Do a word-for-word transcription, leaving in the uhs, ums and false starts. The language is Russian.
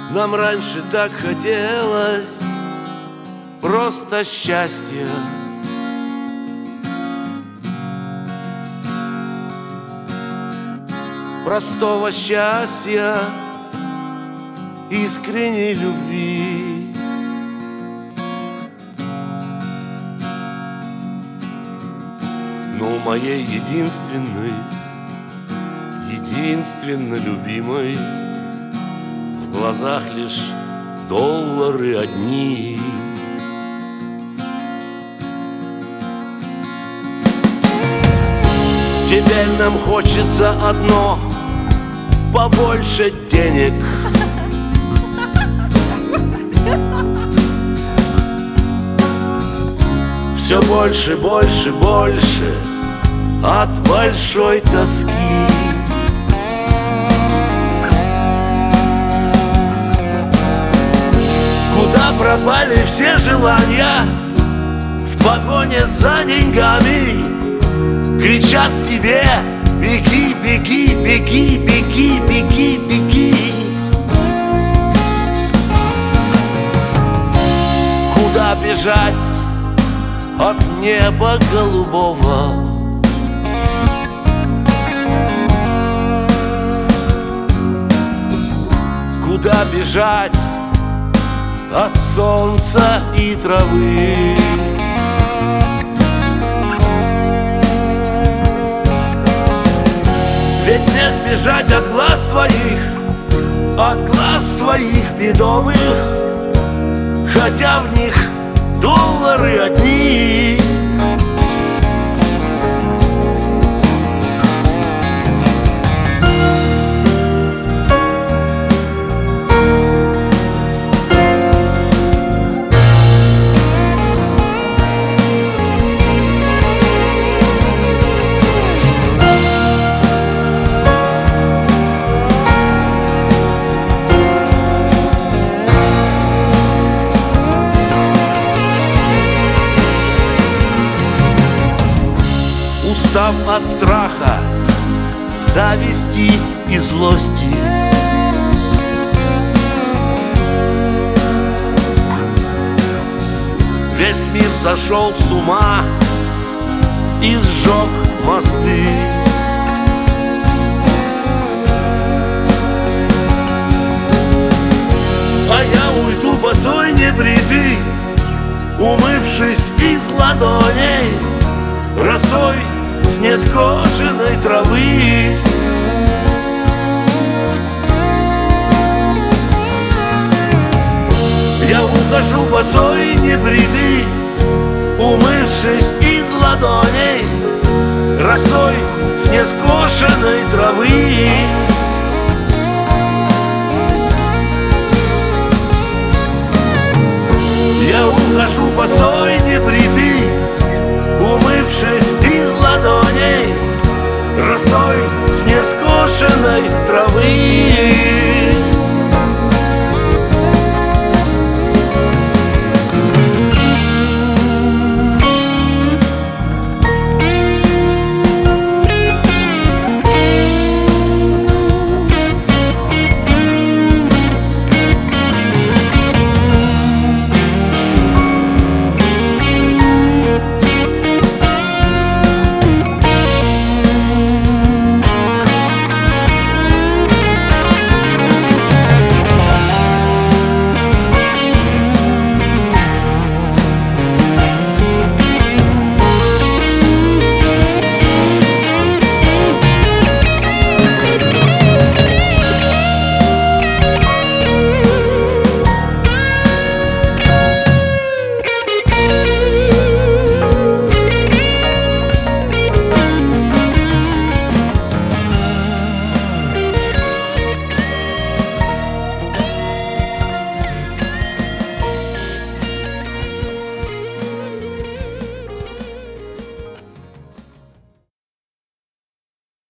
Нам раньше так хотелось просто счастья. Простого счастья, искренней любви. Но у моей единственной, единственно любимой в глазах лишь доллары одни. Теперь нам хочется одно — побольше денег. Все больше, больше, больше от большой тоски. Куда пропали все желания в погоне за деньгами? Кричат тебе: беги, беги, беги, беги, беги, беги. Куда бежать от неба голубого? Куда бежать от солнца и травы? Ведь не сбежать от глаз твоих, от глаз твоих бедовых, хотя в них доллары одни. Устав от страха, зависти и злости, весь мир сошел с ума и сжег мосты. А я уйду босой небритый, умывшись из ладоней росой с нескошенной травы. Я ухожу босой небритый, умывшись из ладоней росой с нескошенной травы. Я ухожу босой небритый, умывшись из ладоней росой с нескошенной травы.